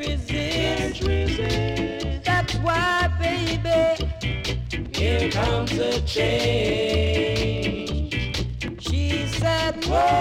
resist. That's why, baby, here comes a change. She said, whoa.